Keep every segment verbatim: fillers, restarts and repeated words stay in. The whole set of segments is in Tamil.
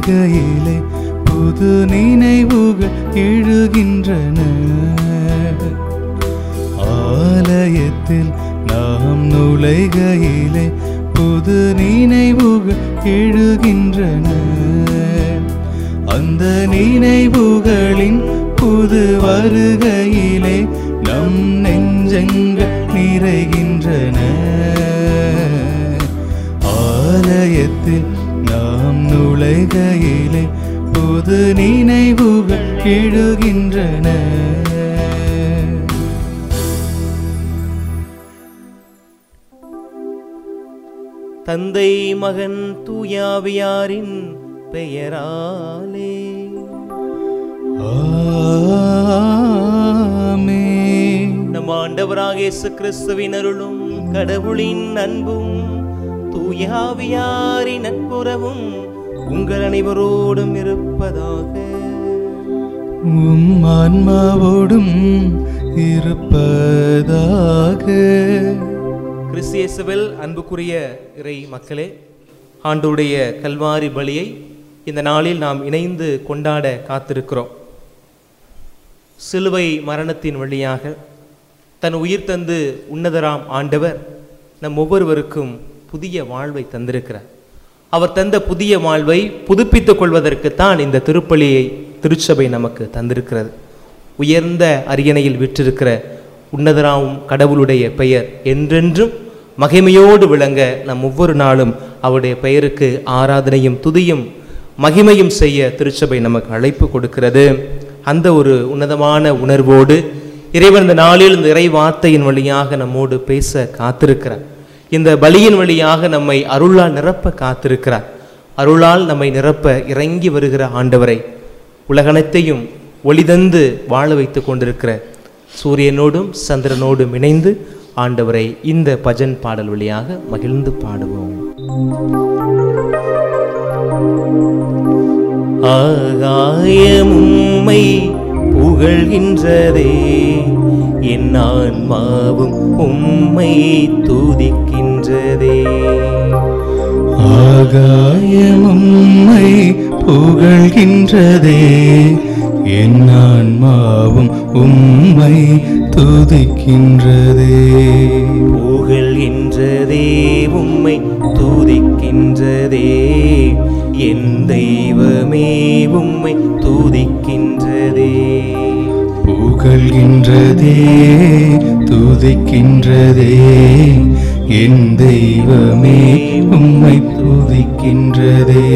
நுழைகையிலே புது நினைவுகள் எழுகின்றன. ஆலயத்தில் நாம் நுழைகையிலே புது நினைவுகள் எழுகின்றன. அந்த நினைவுகளின் புது வருகையிலே நம் நெஞ்சங்கள் நிறைகின்றன. ஆலயத்தில் நாம் நுழைகையிலே புது நினைவுகள் எழுகின்றன. தந்தை மகன் தூயாவியாரின் பெயராலே ஆமென். நம் ஆண்டவராக இயேசு கிறிஸ்துவின் அருளும் கடவுளின் அன்பும் தூயாவியாரின் நட்புறவும் உங்கள் அனைவரோடும் இருப்பதாக. உம் ஆன்மாவோடும் இருப்பதாக. கிறிஸ்து இயேசுவில் அன்புக்குரிய இறை மக்களே, ஆண்டவருடைய கல்வாரி பலியை இந்த நாளில் நாம் இணைந்து கொண்டாட காத்திருக்கிறோம். சிலுவை மரணத்தின் வழியாக தன் உயிர் தந்து உன்னதராம் ஆண்டவர் நம் ஒவ்வொருவருக்கும் புதிய வாழ்வை தந்திருக்கிறார். அவர் தந்த புதிய வாழ்வை புதுப்பித்துக் கொள்வதற்குத்தான் இந்த திருப்பலியை திருச்சபை நமக்கு தந்திருக்கிறது. உயர்ந்த அரியணையில் விற்றிருக்கிற உன்னதராம் கடவுளுடைய பெயர் என்றென்றும் மகிமையோடு விளங்க நம் ஒவ்வொரு நாளும் அவருடைய பெயருக்கு ஆராதனையும் துதியும் மகிமையும் செய்ய திருச்சபை நமக்கு அழைப்பு கொடுக்கிறது. அந்த ஒரு உன்னதமான உணர்வோடு இறைவன் இந்த நாளில் இந்த இறை வார்த்தையின் வழியாக நம்மோடு பேச காத்திருக்கிறார். இந்த பலியின் வழியாக நம்மை அருளால் நிரப்ப காத்திருக்கிறார். அருளால் நம்மை நிரப்ப இறங்கி வருகிற ஆண்டவரை, உலகனைத்தையும் ஒளிதந்து வாழ வைத்து கொண்டிருக்கிற சூரியனோடும் சந்திரனோடும் இணைந்து ஆண்டவரை இந்த பஜன் பாடல் வழியாக மகிழ்ந்து பாடுவோம். ஆகாயமும்மை புகழ்கின்றதே, என் ஆன்மாவும் உம்மை துதிக்கின்றதே. ஆகாயமும்மை புகழ்கின்றதே, என் ஆன்மாவும் உம்மை துதிக்கின்றதே. புகழ்கின்றதே, உம்மை துதிக்கின்றதே, என் தெய்வமே உம்மை துதிக்கின்றதே. புகழ்கின்றதே, துதிக்கின்றதே, என் தெய்வமே உம்மை துதிக்கின்றதே.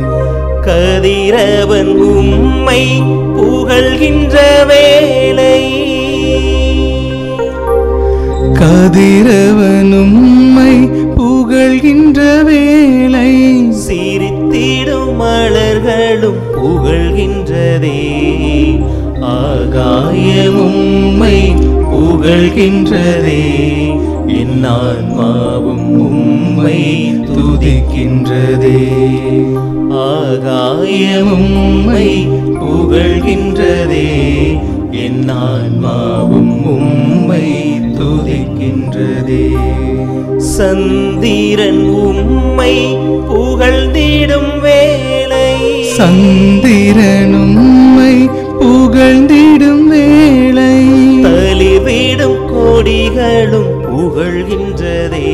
கதிரவன் உம்மை புகழ்கின்ற வேளை, கதிரவன் உம்மை புகழ்கின்ற வேளை, சிரித்திடும் மலர்களும் புகழ்கின்றதே. ஆகாயம் உம்மை புகழ்கின்றதே, என் ஆன்மாவும் உம்மை துதிக்கின்றதே. ஆகாயம் உம்மை புகழ்கின்றதே, என் ஆன்மாவும் உம்மை துதிக்கின்றதே. சந்திரன் உம்மை புகழ்ந்திடும் வேளை, சந்திரன் உம்மை புகழ்ந்திடும் வேளை, தளிர்விடும் கொடிகளும் புகழ்கின்றதே.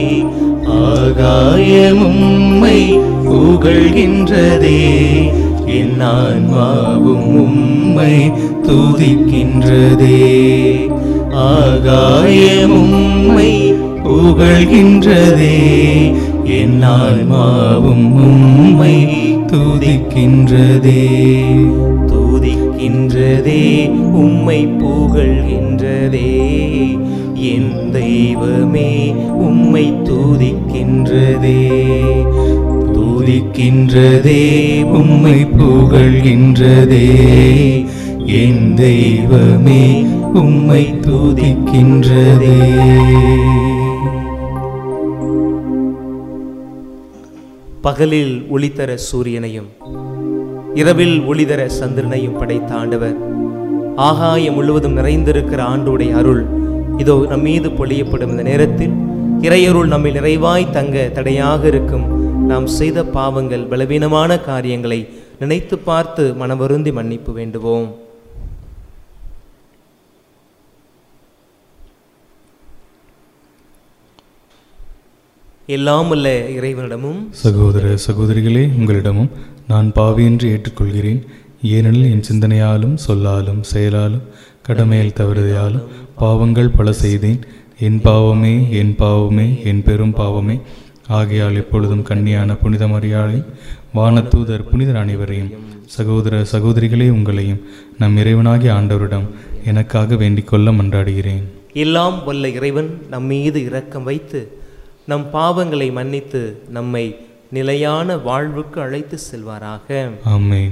ஆகாயம் உம்மை புகழ்கின்றதே, என் ஆன்மாவும் உம்மை துதிக்கின்றதே. ஆகாயம் உம்மை புகழ்கின்றதே, என் ஆன்மாவும் உம்மை துதிக்கின்றதே. துதிக்கின்றதே, உம்மை புகழ்கின்றதே, என் தெய்வமே உம்மை துதிக்கின்றதே. துதிக்கின்றதே, உம்மை புகழ்கின்றதே, என் தெய்வமே உம்மை துதிக்கின்றதே. பகலில் ஒளிதர சூரியனையும் இரவில் ஒளிதர சந்திரனையும் படைத்த ஆண்டவர், ஆகாயம் முழுவதும் நிறைந்திருக்கிற ஆண்டோடைய அருள் இதோ நம் மீது பொழியப்படும் இந்த நேரத்தில் இறையருள் நம்மை நிறைவாய் தங்க தடையாக இருக்கும் நாம் செய்த பாவங்கள், பலவீனமான காரியங்களை நினைத்து பார்த்து மனவருந்தி மன்னிப்பு வேண்டுவோம். எல்லாம் உள்ள இறைவனிடமும் சகோதர சகோதரிகளே, உங்களிடமும் நான் பாவியின்றி ஏற்றுக்கொள்கிறேன். ஏனெனில் என் சிந்தனையாலும் சொல்லாலும் செயலாலும் கடமையில் தவறுதையாலும் பாவங்கள் பல செய்தேன். என் பாவமே என் பாவமே என் பெரும் பாவமே. ஆகையால் எப்பொழுதும் கன்னியான புனித மரியாதை, வானதூதர் புனிதர் அனைவரையும், சகோதர சகோதரிகளே உங்களையும் நம் இறைவனாகிய ஆண்டவரிடம் எனக்காக வேண்டிக் கொள்ள மன்றாடுகிறேன். எல்லாம் வல்ல இறைவன் நம் மீது இரக்கம் வைத்து நம் பாவங்களை மன்னித்து நம்மை நிலையான வாழ்வுக்கு அழைத்து செல்வாராக. ஆமென்.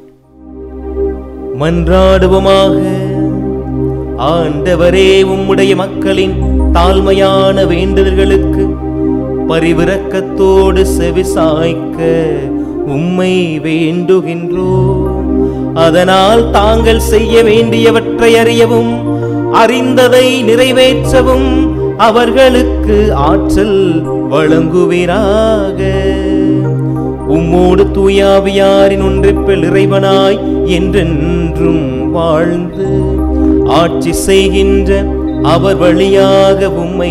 மன்றாடுவோமாக. ஆண்டவரே, உம்முடைய மக்களின் தாழ்மையான வேண்டுதல்களுக்கு பரிவிரக்கத்தோடு செவிசாய்க்க உம்மை வேண்டுகின்றோம். அதனால் தாங்கள் செய்ய வேண்டியவற்றை அறியவும் அறிந்ததை நிறைவேற்றவும் அவர்களுக்கு ஆற்றல் வழங்குவீராக. உம்மோடு தூயாவியாரின் ஒன்றிப்பில் இறைவனாய் என்றென்றும் வாழ்ந்து ஆட்சி செய்கின்ற அவர் வழியாக உம்மை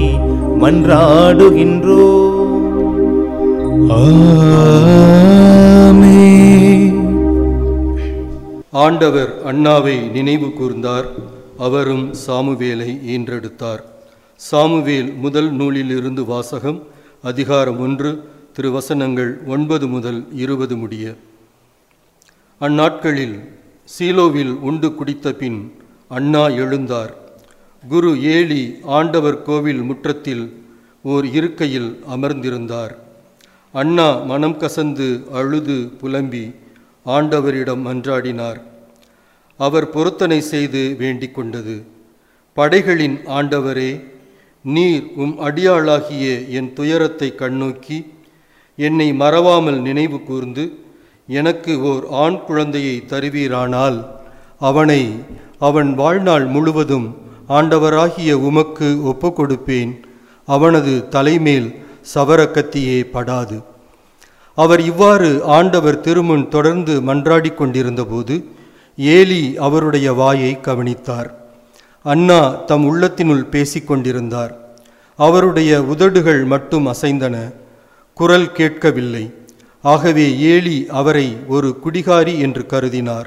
மன்றாடுகின்றோம். ஆமென். ஆண்டவர் அன்னாவை நினைவு கூர்ந்தார். அவரும் சாமுவேலை ஈன்றெடுத்தார். சாமுவேல் முதல் நூலிலிருந்து வாசகம். அதிகாரம் ஒன்று, திருவசனங்கள் ஒன்பது முதல் இருபது முடிய. அந்நாட்களில் சீலோவில் உண்டு குடித்த பின் அன்னா எழுந்தார். குரு ஏலி ஆண்டவர் கோவில் முற்றத்தில் ஓர் இருக்கையில் அமர்ந்திருந்தார். அன்னா மனம் கசந்து அழுது புலம்பி ஆண்டவரிடம் மன்றாடினார். அவர் பொருத்தனை செய்து வேண்டிக் கொண்டது. படைகளின் ஆண்டவரே, நீர் உம் அடியாளாகிய என் துயரத்தை கண்ணோக்கி என்னை மறவாமல் நினைவு கூர்ந்து எனக்கு ஓர் ஆண் குழந்தையை தருவீரானால் அவனை அவன் வாழ்நாள் முழுவதும் ஆண்டவராகிய உமக்கு ஒப்பு கொடுப்பேன். அவனது தலைமேல் சவரக்கத்தியே படாது. அவர் இவ்வாறு ஆண்டவர் திருமுன் தொடர்ந்து மன்றாடி கொண்டிருந்தபோது ஏலி அவருடைய வாயை கவனித்தார். அன்னா தம் உள்ளத்தினுள் பேசிக்கொண்டிருந்தார். அவருடைய உதடுகள் மட்டும் அசைந்தன, குரல் கேட்கவில்லை. ஆகவே ஏலி அவரை ஒரு குடிகாரி என்று கருதினார்.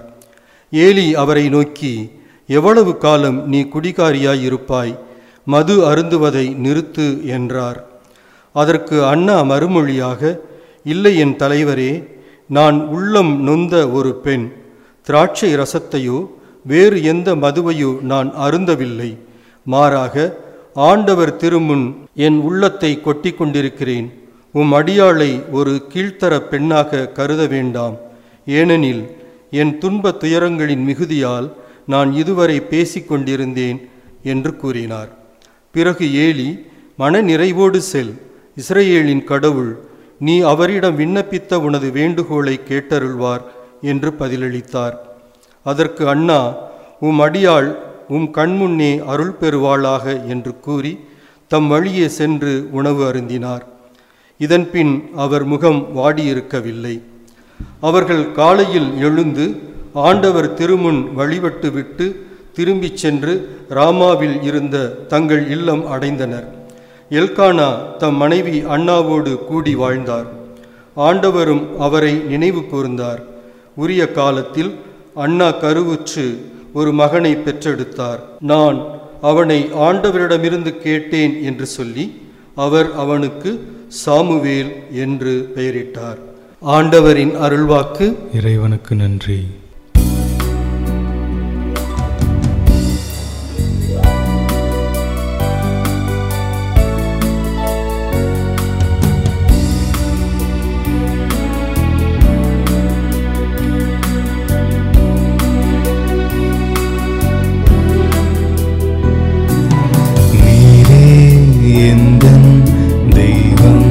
ஏலி அவரை நோக்கி, எவ்வளவு காலம் நீ குடிகாரியாயிருப்பாய்? மது அருந்துவதை நிறுத்து என்றார். அதற்கு அன்னா மறுமொழியாக, இல்லை என் தலைவரே, நான் உள்ளம் நொந்த ஒரு பெண். திராட்சை ரசத்தையோ வேறு எந்த மதுவையோ நான் அருந்தவில்லை. மாறாக ஆண்டவர் திருமுன் என் உள்ளத்தை கொட்டி கொண்டிருக்கிறேன். உம் அடியாளை ஒரு கீழ்த்தர பெண்ணாக கருத வேண்டாம். ஏனெனில் என் துன்ப துயரங்களின் மிகுதியால் நான் இதுவரை பேசிக்கொண்டிருந்தேன் என்று கூறினார். பிறகு ஏலி, மன நிறைவோடு செல், இஸ்ரவேலின் கடவுள் நீ அவரிடம் விண்ணப்பித்த உனது வேண்டுகோளை கேட்டருள்வார் என்று பதிலளித்தார். அதற்கு அன்னா, உம் அடியாள் உம் கண்முன்னே அருள் பெறுவாளாக என்று கூறி தம் வழியே சென்று உணவு அருந்தினார். இதன்பின் அவர் முகம் வாடியிருக்கவில்லை. அவர்கள் காலையில் எழுந்து ஆண்டவர் திருமுன் வழிபட்டு விட்டு திரும்பிச் சென்று ராமாவில் இருந்த தங்கள் இல்லம் அடைந்தனர். எல்கானா தம் மனைவி அன்னாவோடு கூடி வாழ்ந்தார். ஆண்டவரும் அவரை நினைவு கூர்ந்தார். உரிய காலத்தில் அன்னா கருவுற்று ஒரு மகனை பெற்றெடுத்தார். நான் அவனை ஆண்டவரிடமிருந்து கேட்டேன் என்று சொல்லி அவர் அவனுக்கு சாமுவேல் என்று பெயரிட்டார். ஆண்டவரின் அருள்வாக்கு. இறைவனுக்கு நன்றி.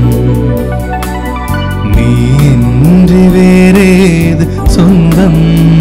சொந்தம்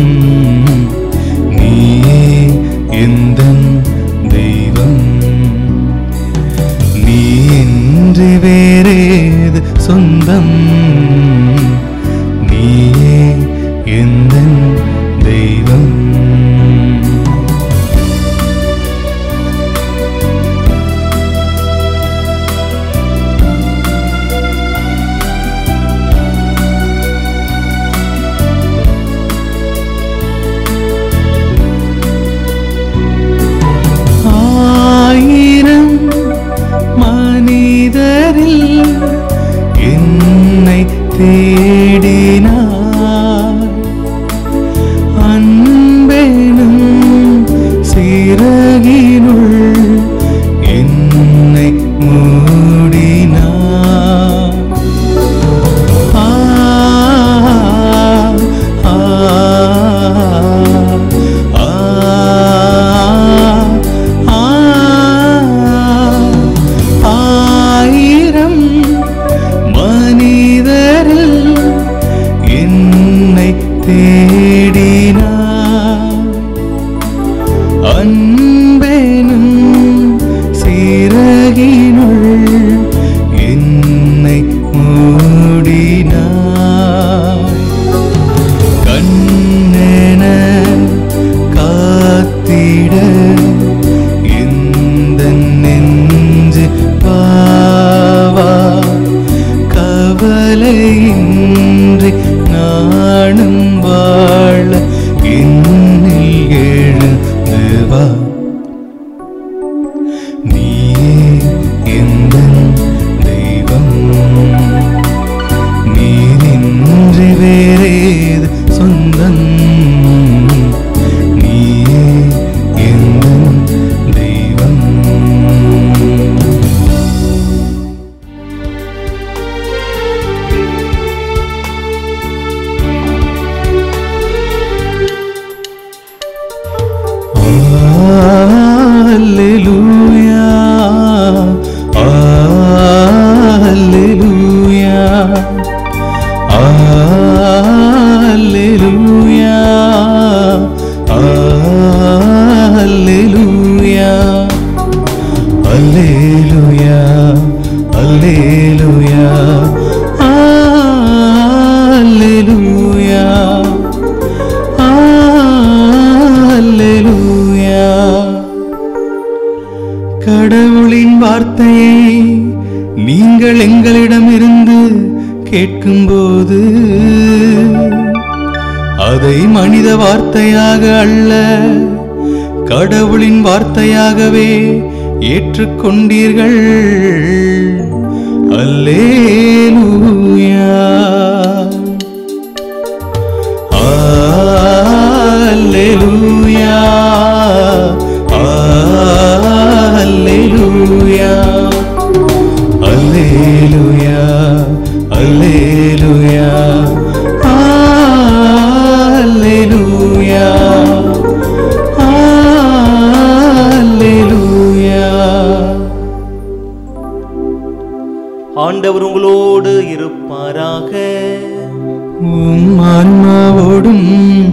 அன்பெனும் சிறகினுள் என்னை மூடினாய். கண்ணென காத்திட இந்த நெஞ்சு பாவா கவலையின்றி நானும் வாழ என்னில் எழுந்து வா. நீயே எந்தன் தெய்வம், நீரின்றி வேறேது சொந்தம். நீயே எந்தன் தெய்வம். Alleluia, Alleluia, Alleluia, Alleluia, Alleluia, Alleluia, Alleluia, Alleluia. கடவுளின் வார்த்தையை நீங்கள் எங்களிடமிருந்து கேட்கும்போது அதை மனித வார்த்தையாக அல்ல, கடவுளின் வார்த்தையாகவே ஏற்றுக்கொண்டீர்கள். அல்லேலூயா, அல்லேலூயா, அல்லேலூயா, அல்லேலூயா, அல்லேலூயா, அல்லேலூயா, அல்லேலூயா. ஆண்டவர் உங்களோடு இருப்பாராக. உம் ஆன்மாவோடும்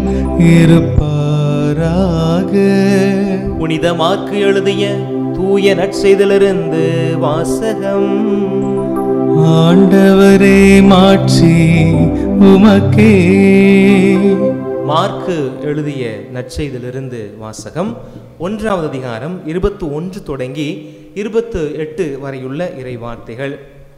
இருப்பாராக. புனித மாற்கு எழுதிய தூய நற்செய்திலிருந்து வாசகம். ஆண்டவரே மாட்சி உமக்கே. மாற்கு எழுதிய நற்செய்திலிருந்து வாசகம். ஒன்றாவது அதிகாரம் இருபத்தி ஒன்று தொடங்கி இருபத்து எட்டு வரையுள்ள இறைவார்த்தைகள்.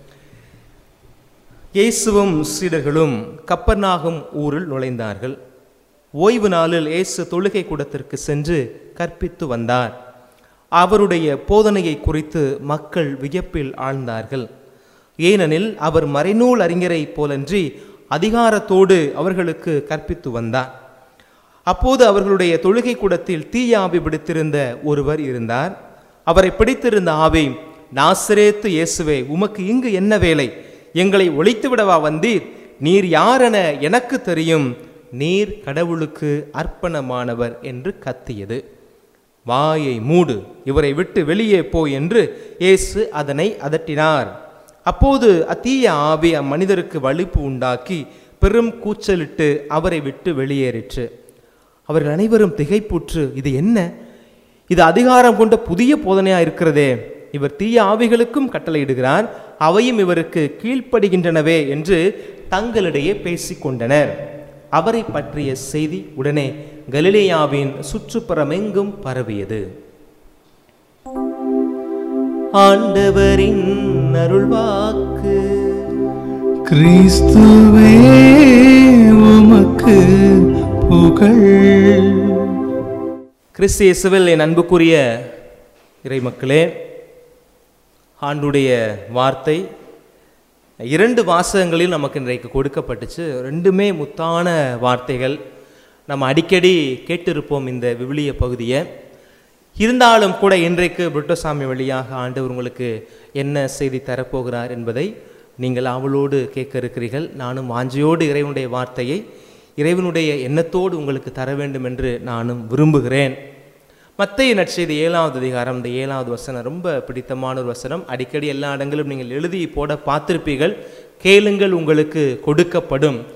இயேசுவும் சீடர்களும் கப்பர்நாகும் ஊரில் நுழைந்தார்கள். ஓய்வு நாளில் இயேசு தொழுகை கூடத்திற்கு சென்று கற்பித்து வந்தார். அவருடைய போதனையை குறித்து மக்கள் வியப்பில் ஆழ்ந்தார்கள். ஏனெனில் அவர் மறைநூல் அறிஞரை போலன்றி அதிகாரத்தோடு அவர்களுக்கு கற்பித்து வந்தார். அப்போது அவர்களுடைய தொழுகை கூடத்தில் தீய ஆவி பிடித்திருந்த ஒருவர் இருந்தார். அவரை பிடித்திருந்த ஆவி, நாசரேத்து இயேசுவே, உமக்கு இங்கு என்ன வேலை? எங்களை ஒழித்து விடவா வந்தீர்? நீர் யாரென எனக்கு தெரியும். நீர் கடவுளுக்கு அர்ப்பணமானவர் என்று கத்தியது. வாயை மூடு, இவரை விட்டு வெளியே போ என்று இயேசு அதனை அதட்டினார். அப்போது அத்தீய ஆவி அம்மனிதருக்கு வலிப்பு உண்டாக்கி பெரும் கூச்சலிட்டு அவரை விட்டு வெளியேறிற்று. அவர்கள் அனைவரும் திகைப்புற்று, இது என்ன? இது அதிகாரம் கொண்ட புதிய போதனையா இருக்கிறதே. இவர் தீய ஆவிகளுக்கும் கட்டளையிடுகிறார், அவையும் இவருக்கு கீழ்ப்படுகின்றனவே என்று தங்களிடையே பேசிக்கொண்டனர். அவரை பற்றிய செய்தி உடனே கலிலேயாவின் சுற்றுப்புறமெங்கும் பரவியது. ஆண்டவரின் அருள்வாக்கு. கிறிஸ்துவே உமக்கு புகழ். கிறிஸ்து இயேசுவில் என் அன்புக்குரிய இறைமக்களே, ஆண்டுடைய வார்த்தை இரண்டு வாசகங்களில் நமக்கு இன்றைக்கு கொடுக்கப்பட்டுச்சு. ரெண்டுமே முத்தான வார்த்தைகள். நம்ம அடிக்கடி கேட்டிருப்போம் இந்த விவிலிய பகுதியை. இருந்தாலும் கூட இன்றைக்கு புருட்டசாமி வழியாக ஆண்டவர் உங்களுக்கு என்ன செய்தி தரப்போகிறார் என்பதை நீங்கள் அவளோடு கேட்க இருக்கிறீர்கள். நானும் வாஞ்சையோடு இறைவனுடைய வார்த்தையை இறைவனுடைய எண்ணத்தோடு உங்களுக்கு தர வேண்டும் என்று நானும் விரும்புகிறேன். மத்தேயு நற்செய்தி ஏழாவது அதிகாரம், இந்த ஏழாவது வசனம் ரொம்ப பிடித்தமான ஒரு வசனம். அடிக்கடி எல்லா இடங்களும் நீங்கள் எழுதி போட பார்த்திருப்பீர்கள். கேளுங்கள் உங்களுக்கு கொடுக்கப்படும்,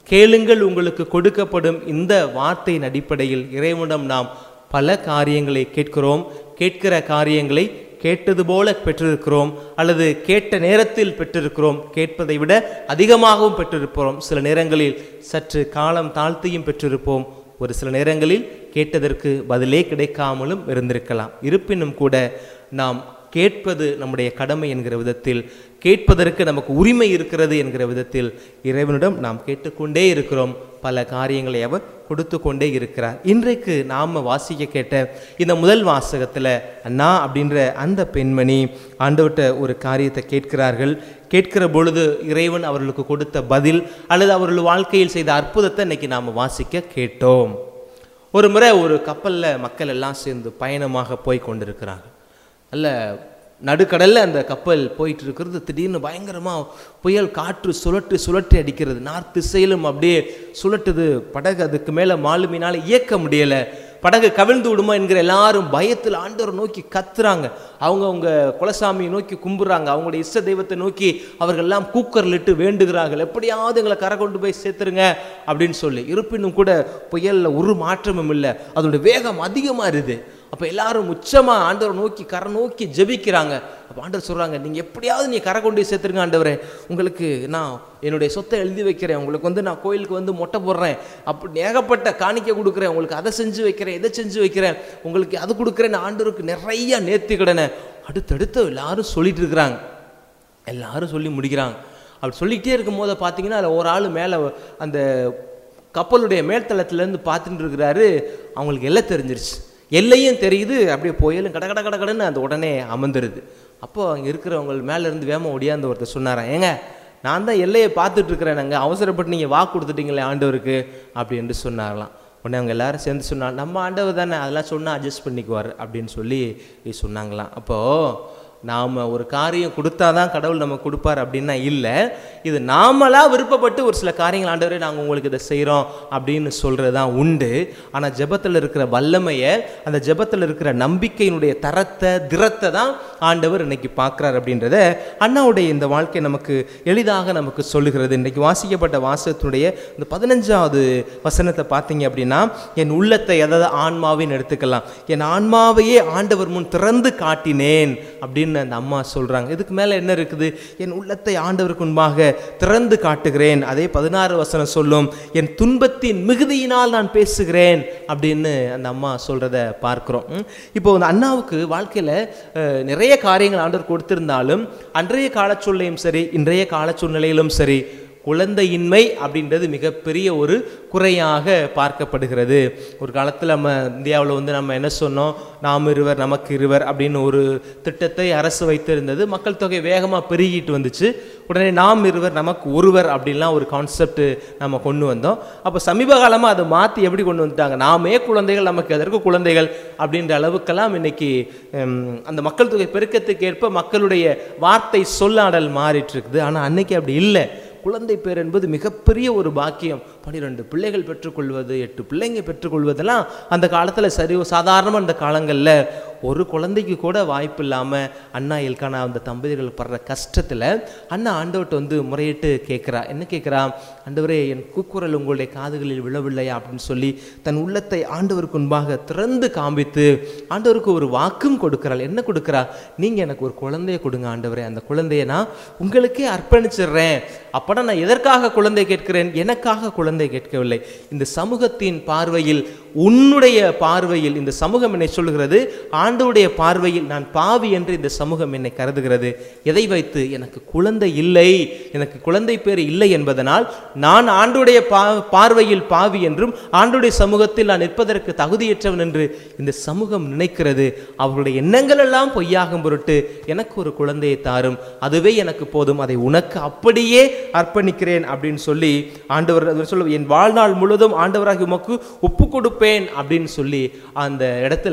கேளுங்கள் உங்களுக்கு கொடுக்கப்படும் இந்த வார்த்தையின் அடிப்படையில் இறைவனிடம் நாம் பல காரியங்களை கேட்கிறோம். கேட்கிற காரியங்களை கேட்டது போல பெற்றிருக்கிறோம், அல்லது கேட்ட நேரத்தில் பெற்றிருக்கிறோம், கேட்பதை விட அதிகமாகவும் பெற்றிருப்போம். சில நேரங்களில் சற்று காலம் தாழ்த்தியும் பெற்றிருப்போம். ஒரு சில நேரங்களில் கேட்டதற்கு பதிலே கிடைக்காமலும் இருந்திருக்கலாம். இருப்பினும் கூட நாம் கேட்பது நம்முடைய கடமை என்கிற விதத்தில், கேட்பதற்கு நமக்கு உரிமை இருக்கிறது என்கிற விதத்தில் இறைவனிடம் நாம் கேட்டுக்கொண்டே இருக்கிறோம். பல காரியங்களை அவர் கொடுத்து கொண்டே இருக்கிறார். இன்றைக்கு நாம் வாசிக்க கேட்ட இந்த முதல் வாசகத்தில் அண்ணா அப்படின்ற அந்த பெண்மணி ஆண்டவர்கிட்ட ஒரு காரியத்தை கேட்கிறார்கள். கேட்கிற பொழுது இறைவன் அவர்களுக்கு கொடுத்த பதில் அல்லது அவர்கள் வாழ்க்கையில் செய்த அற்புதத்தை இன்னைக்கு நாம் வாசிக்க கேட்டோம். ஒரு முறை ஒரு கப்பலில் மக்கள் எல்லாம் சேர்ந்து பயணமாக போய் கொண்டிருக்கிறாங்க. அல்ல நடுக்கடலில் அந்த கப்பல் போயிட்டு இருக்கிறது. திடீர்னு பயங்கரமாக புயல் காற்று சுழற்று சுழற்றி அடிக்கிறது. நார்த் திசையிலும் அப்படியே சுழட்டுது. படகு அதுக்கு மேலே மாலுமினால் இயக்க முடியலை. படகு கவிழ்ந்து விடுமா என்கிற எல்லாரும் பயத்தில் ஆண்டவரை நோக்கி கத்துறாங்க. அவங்க அவங்க குலசாமியை நோக்கி கும்பிட்றாங்க. அவங்களுடைய இஷ்ட தெய்வத்தை நோக்கி அவர்கள் எல்லாம் கூக்கர்லிட்டு வேண்டுகிறார்கள், எப்படியாவது எங்களை கரை கொண்டு போய் சேர்த்துருங்க அப்படின்னு சொல்லி. இருப்பினும் கூட புயலில் ஒரு மாற்றமும் இல்லை. அதோட வேகம் அதிகமாக இருக்குது. அப்போ எல்லாரும் உச்சமாக ஆண்டவரை நோக்கி கரை நோக்கி ஜெபிக்கிறாங்க. அப்போ ஆண்டவர் சொல்கிறாங்க, நீங்கள் எப்படியாவது நீ கரை கொண்டு போய் சேர்த்துருங்க ஆண்டவரே, உங்களுக்கு நான் என்னுடைய சொத்தை எழுதி வைக்கிறேன், உங்களுக்கு வந்து நான் கோயிலுக்கு வந்து மொட்டை போடுறேன், அப்படி ஏகப்பட்ட காணிக்கை கொடுக்குறேன், உங்களுக்கு அதை செஞ்சு வைக்கிறேன், இதை செஞ்சு வைக்கிறேன், உங்களுக்கு அது கொடுக்குறேன், ஆண்டவருக்கு நிறைய நேர்த்தி கடனை அடுத்தடுத்து எல்லாரும் சொல்லிட்டு இருக்கிறாங்க. எல்லாரும் சொல்லி முடிக்கிறாங்க. அப்படி சொல்லிக்கிட்டே இருக்கும் போது பார்த்தீங்கன்னா அதில் ஒரு ஆள் மேலே அந்த கப்பலுடைய மேல்தளத்துலேருந்து பார்த்துட்டு இருக்கிறாரு. அவங்களுக்கு எல்லாம் தெரிஞ்சிருச்சு, எல்லையும் தெரியுது. அப்படியே புயலும் கட கட கட கடன்னு அந்த உடனே அமர்ந்துருது. அப்போது அங்கே இருக்கிறவங்க மேலேருந்து வேமா ஒடியாந்து ஒருத்தர் சொன்னாரான், ஏங்க நான் தான் எல்லையை பார்த்துட்டு இருக்கிறேன், நாங்கள் அவசரப்பட்டு நீங்கள் வாக்கு கொடுத்துட்டீங்களே ஆண்டவருக்கு அப்படின்னு சொன்னாரலாம். உடனே அவங்க எல்லாரும் சேர்ந்து சொன்னாங்க, நம்ம ஆண்டவர் தானே, அதெல்லாம் சொன்னால் அட்ஜஸ்ட் பண்ணிக்குவார் அப்படின்னு சொல்லி சொன்னாங்களாம். அப்போது நாம் ஒரு காரியம் கொடுத்தா தான் கடவுள் நமக்கு கொடுப்பார் அப்படின்னா இல்லை. இது நாமளாக விருப்பப்பட்டு ஒரு சில காரியங்கள் ஆண்டவரே நாங்கள் உங்களுக்கு இதை செய்கிறோம் அப்படின்னு சொல்கிறது தான் உண்டு. ஆனால் ஜெபத்தில் இருக்கிற வல்லமையை, அந்த ஜெபத்தில் இருக்கிற நம்பிக்கையினுடைய தரத்தை திறத்தை தான் ஆண்டவர் இன்னைக்கு பார்க்குறார் அப்படின்றத அண்ணாவுடைய இந்த வாழ்க்கை நமக்கு எளிதாக நமக்கு சொல்லுகிறது. இன்றைக்கு வாசிக்கப்பட்ட வாசகத்தினுடைய இந்த பதினஞ்சாவது வசனத்தை பார்த்தீங்க அப்படின்னா, என் உள்ளத்தை, அதாவது ஆன்மாவின்னு எடுத்துக்கலாம், என் ஆன்மாவையே ஆண்டவர் முன் திறந்து காட்டினேன் அப்படின்னு அந்த அம்மா சொல்றாங்க. இதுக்கு மேல என்ன இருக்குது? என் உள்ளத்தை ஆண்டவருக்கு முன்பாக திறந்து காட்டுகிறேன். அதே பதினாறு வசனம் சொல்லும், என் துன்பத்தின் மிகுதியினால் நான் பேசுகிறேன் அப்படின்னு அந்த அம்மா சொல்றத பார்க்கிறோம். இப்போ அந்த அண்ணாவுக்கு வாழ்க்கையில நிறைய காரியங்கள் ஆண்டவர் கொடுத்திருந்தாலும் அன்றைய கால சூழ்நிலையும் சரி, இன்றைய கால சூழ்நிலையிலும் சரி, குழந்தையின்மை அப்படின்றது மிகப்பெரிய ஒரு குறையாக பார்க்கப்படுகிறது. ஒரு காலத்தில் நம்ம இந்தியாவில் வந்து நம்ம என்ன சொன்னோம், நாம் இருவர் நமக்கு இருவர் அப்படின்னு ஒரு திட்டத்தை அரசு வைத்திருந்தது. மக்கள் தொகை வேகமாக பெருகிட்டு வந்துச்சு. உடனே நாம் இருவர் நமக்கு ஒருவர் அப்படின்லாம் ஒரு கான்செப்ட் நம்ம கொண்டு வந்தோம். அப்போ சமீப காலமாக அதை மாற்றி எப்படி கொண்டு வந்துட்டாங்க, நாமே குழந்தைகள் நமக்கு எதற்கு குழந்தைகள் அப்படின்ற அளவுக்கெல்லாம் இன்னைக்கு அந்த மக்கள் தொகை பெருக்கத்துக்கு ஏற்ப மக்களுடைய வார்த்தை சொல்லாடல் மாறிட்டு இருக்குது. ஆனால் அன்னைக்கு அப்படி இல்லை. குழந்தை பேர் என்பது மிகப்பெரிய ஒரு பாக்கியம். பன்னிரெண்டு பிள்ளைகள் பெற்றுக்கொள்வது, எட்டு பிள்ளைங்க பெற்றுக்கொள்வதெல்லாம் அந்த காலத்தில் சரி சாதாரணமாக அந்த காலங்களில் ஒரு குழந்தைக்கு கூட வாய்ப்பு இல்லாமல் அண்ணா எல்கானா அந்த தம்பதிகள் படுற கஷ்டத்தில் அண்ணா ஆண்டவர்கிட்ட வந்து முறையிட்டு கேட்குறா. என்ன கேட்குறா? ஆண்டவரே, என் கூக்குரல் உங்களுடைய காதுகளில் விழவில்லையா அப்படின்னு சொல்லி தன் உள்ளத்தை ஆண்டவருக்கு முன்பாக திறந்து காண்பித்து ஆண்டவருக்கு ஒரு வாக்கும் கொடுக்குறாள். என்ன கொடுக்குறா? நீங்கள் எனக்கு ஒரு குழந்தைய கொடுங்க ஆண்டவரே, அந்த குழந்தைய நான் உங்களுக்கே அர்ப்பணிச்சிடுறேன். அப்போனா நான் எதற்காக குழந்தை கேட்கிறேன்? எனக்காக குழந்தை கேட்கவில்லை. இந்த சமூகத்தின் பார்வையில், உன்னுடைய பார்வையில் இந்த சமூகம் என்னை சொல்லுகிறது, ஆண்டவருடைய பார்வையில் நான் பாவி என்று இந்த சமூகம் என்னை கருதுகிறது. எதை வைத்து? எனக்கு குழந்தை இல்லை, எனக்கு குழந்தை பேர் இல்லை என்பதனால் நான் ஆண்டவருடைய பா பார்வையில் பாவி என்றும் ஆண்டவருடைய சமூகத்தில் நான் நிற்பதற்கு தகுதியற்றவன் என்று இந்த சமூகம் நினைக்கிறது. அவருடைய எண்ணங்கள் எல்லாம் பொய்யாகும் பொருட்டு எனக்கு ஒரு குழந்தையை தாரும், அதுவே எனக்கு போதும், அதை உனக்கு அப்படியே அர்ப்பணிக்கிறேன் அப்படின்னு சொல்லி ஆண்டவர் சொல்ல, என் வாழ்நாள் முழுவதும் ஆண்டவராகி உமக்கு ஒப்பு கொடுப்பேன் அப்படின்னு சொல்லி அந்த இடத்துல